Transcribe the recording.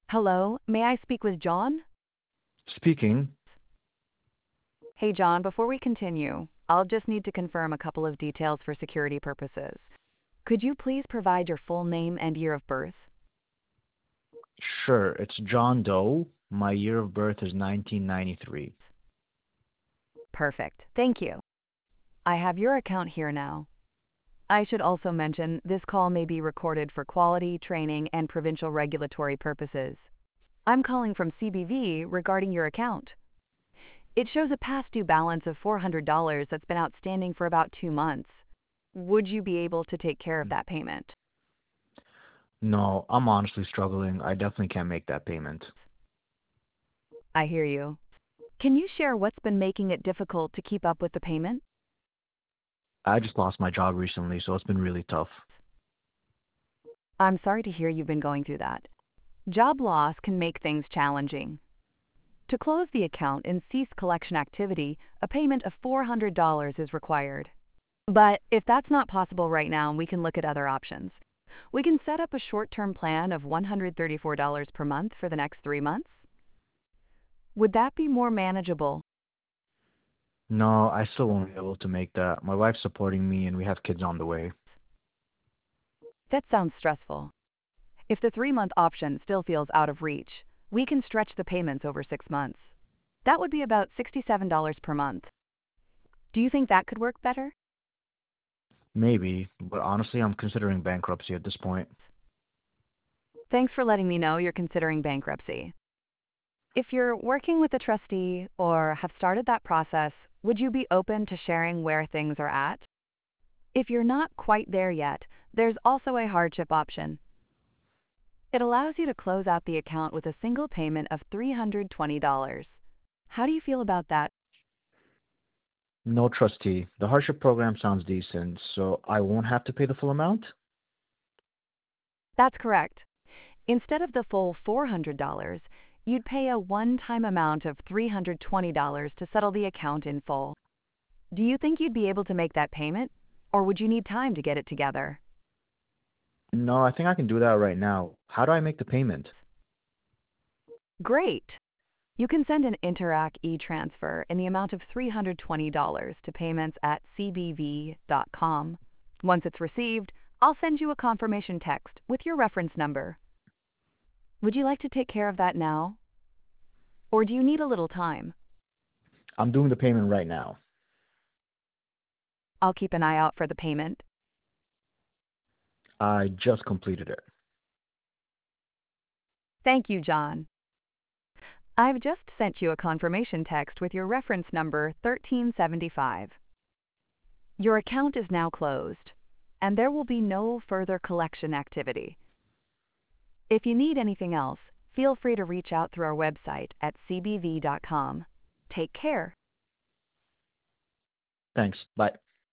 Hello, may I speak with John? Speaking. Hey, John, before we continue, I'll just need to confirm a couple of details for security purposes. Could you please provide your full name and year of birth? Sure, it's John Doe. My year of birth is 1993. Perfect. Thank you. I have your account here now. I should also mention this call may be recorded for quality, training, and provincial regulatory purposes. I'm calling from CBV regarding your account. It shows a past due balance of $400 that's been outstanding for about 2 months. Would you be able to take care of that payment? No, I'm honestly struggling. I definitely can't make that payment. I hear you. Can you share what's been making it difficult to keep up with the payment? I just lost my job recently, so it's been really tough. I'm sorry to hear you've been going through that. Job loss can make things challenging. To close the account and cease collection activity, a payment of $400 is required. But if that's not possible right now, we can look at other options. We can set up a short-term plan of $134 per month for the next 3 months. Would that be more manageable? No, I still won't be able to make that. My wife's supporting me and we have kids on the way. That sounds stressful. If the 3-month option still feels out of reach, we can stretch the payments over 6 months. That would be about $67 per month. Do you think that could work better? Maybe, but honestly, I'm considering bankruptcy at this point. Thanks for letting me know you're considering bankruptcy. If you're working with a trustee or have started that process, would you be open to sharing where things are at? If you're not quite there yet, there's also a hardship option. It allows you to close out the account with a single payment of $320. How do you feel about that? No trustee. The hardship program sounds decent, so I won't have to pay the full amount? That's correct. Instead of the full $400, you'd pay a one-time amount of $320 to settle the account in full. Do you think you'd be able to make that payment, or would you need time to get it together? No, I think I can do that right now. How do I make the payment? Great! You can send an Interac e-transfer in the amount of $320 to payments at cbv.com. Once it's received, I'll send you a confirmation text with your reference number. Would you like to take care of that now? Or do you need a little time? I'm doing the payment right now. I'll keep an eye out for the payment. I just completed it. Thank you, John. I've just sent you a confirmation text with your reference number 1375. Your account is now closed, and there will be no further collection activity. If you need anything else, feel free to reach out through our website at cbv.com. Take care. Thanks. Bye.